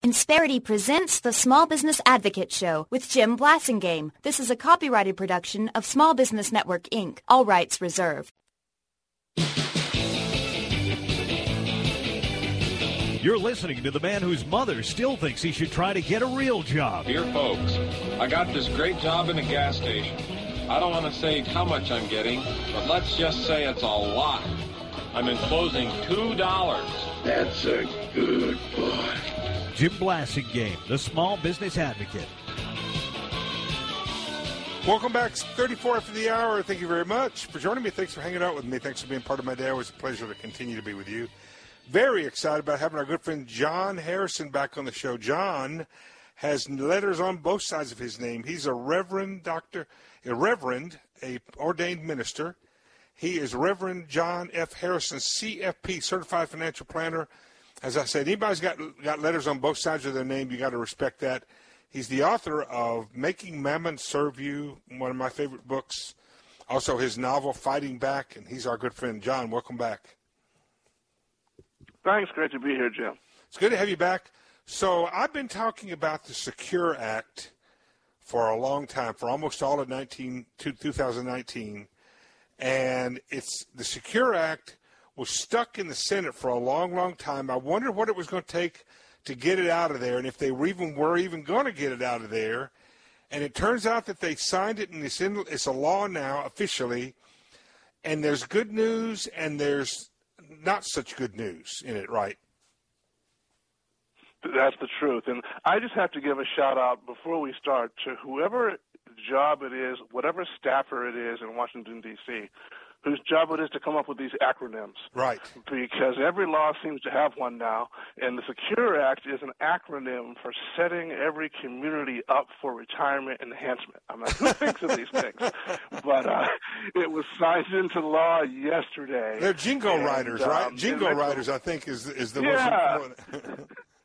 Insperity presents the Small Business Advocate Show with Jim Blasingame. This is a copyrighted production of Small Business Network, Inc., all rights reserved. You're listening to the man whose mother still thinks he should try to get a real job. Dear folks, I got this great job in a gas station. I don't want to say how much I'm getting, but let's just say it's a lot. I'm enclosing $2. That's a good boy. Jim Blasingame, the Small Business Advocate. Welcome back, 34 after the hour. Thank you very much for joining me. Thanks for hanging out with me. Thanks for being part of my day. Always a pleasure to continue to be with you. Very excited about having our good friend John Harrison back on the show. John has letters on both sides of his name. He's a reverend, a ordained minister. He is Reverend John F. Harrison, CFP, Certified Financial Planner. As I said, anybody's got letters on both sides of their name, you got to respect that. He's the author of Making Mammon Serve You, one of my favorite books. Also his novel, Fighting Back, and he's our good friend. John, welcome back. Thanks. Great to be here, Jim. It's good to have you back. So I've been talking about the Secure Act for a long time, for almost all of 2019, and it's the Secure Act was stuck in the Senate for a long, long time. I wondered what it was going to take to get it out of there, and if they were even going to get it out of there. And it turns out that they signed it, and it's a law now officially. And there's good news, and there's not such good news in it, right? That's the truth. And I just have to give a shout-out before we start to whoever job it is, whatever staffer it is in Washington, D.C., whose job it is to come up with these acronyms. Right. Because every law seems to have one now, and the Secure Act is an acronym for setting every community up for retirement enhancement. I'm like, who thinks of these things? But it was signed into law yesterday. They're jingo writers, right? Jingo writers, I think, is the most.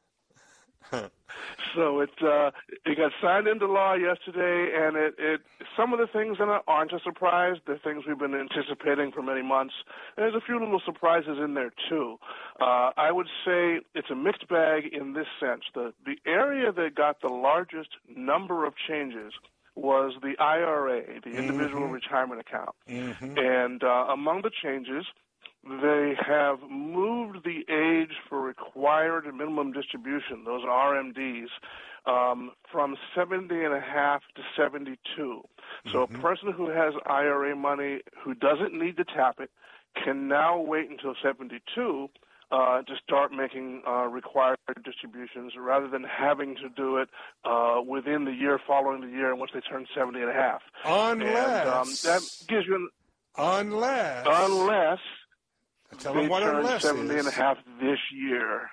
So it got signed into law yesterday, and it some of the things in it aren't a surprise. They're things we've been anticipating for many months. And there's a few little surprises in there too. I would say it's a mixed bag in this sense. The area that got the largest number of changes was the IRA, the Individual Retirement Account. And among the changes, they have moved the age for required minimum distribution, those RMDs, from 70 and a half to 72. So a person who has IRA money who doesn't need to tap it can now wait until 72 to start making required distributions rather than having to do it within the year following the year in which they turn 70 and a half. Unless. That gives you Unless. Tell them what unless 70 and a half this year.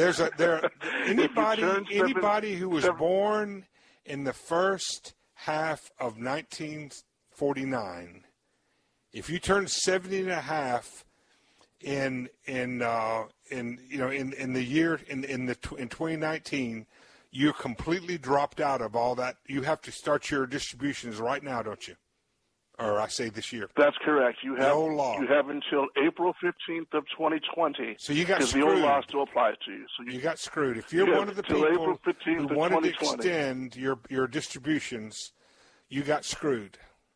Anybody who was born in the first half of 1949, if you turn 70 and a half in 2019, you're completely dropped out of all that. You have to start your distributions right now, don't you? Or I say this year. That's correct. You have the old law. You have until April 15th of 2020. So you got screwed. The old law still applies to you. So you got screwed. If you're one of the people who wanted to extend your distributions, you got screwed.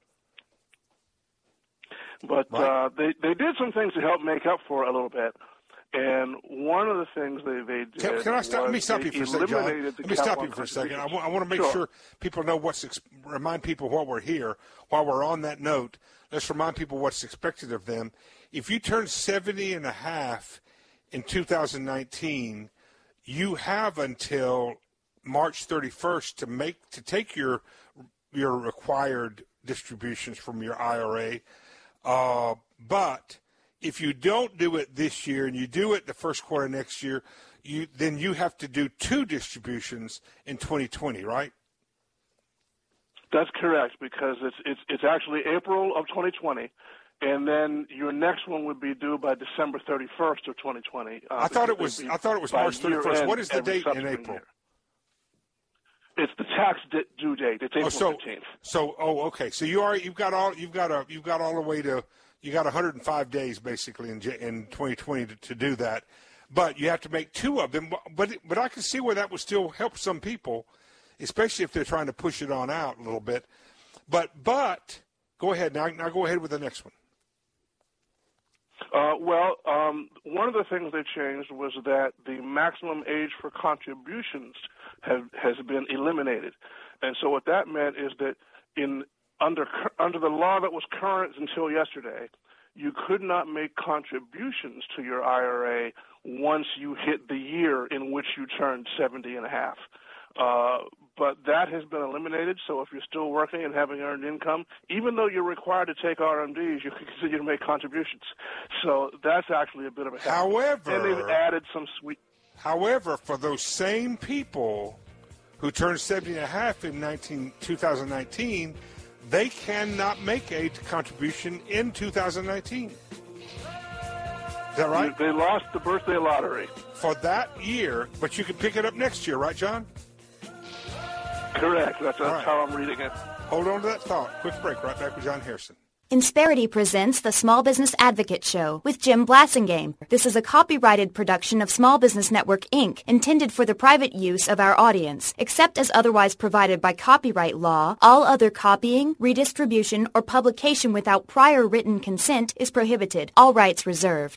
But right. They did some things to help make up for it a little bit. And one of the things they did Let me stop you for a second, John. Let me stop you for a second. I want to make sure people know remind people while we're here, while we're on that note, let's remind people what's expected of them. If you turn 70 and a half in 2019, you have until March 31st to take your required distributions from your IRA. But if you don't do it this year and you do it the first quarter next year, then you have to do two distributions in 2020, right? That's correct, because it's actually April of 2020, and then your next one would be due by December 31st of 2020. I thought it was March 31st. What is the date in April? Year. It's the tax due date. It's April 15th. Okay. So you've got all the way to. You got 105 days basically in 2020 to do that. but you have to make 2 of them. But I can see where that would still help some people, especially if they're trying to push it on out a little bit. But go ahead now. Now go ahead with the next one. One of the things they changed was that the maximum age for contributions has been eliminated, and so what that meant is that under the law that was current until yesterday, you could not make contributions to your IRA once you hit the year in which you turned 70 and a half. But that has been eliminated, so if you're still working and having earned income, even though you're required to take RMDs, you can continue to make contributions. So that's actually a bit of a help. However, and they've added some sweet. However, for those same people who turned 70 and a half in 2019, they cannot make a contribution in 2019. Is that right? They lost the birthday lottery. For that year, but you can pick it up next year, right, John? Correct. That's right. How I'm reading it. Hold on to that thought. Quick break. Right back with John Harrison. Insperity presents the Small Business Advocate Show with Jim Blassingame. This is a copyrighted production of Small Business Network, Inc., intended for the private use of our audience. Except as otherwise provided by copyright law, all other copying, redistribution, or publication without prior written consent is prohibited. All rights reserved.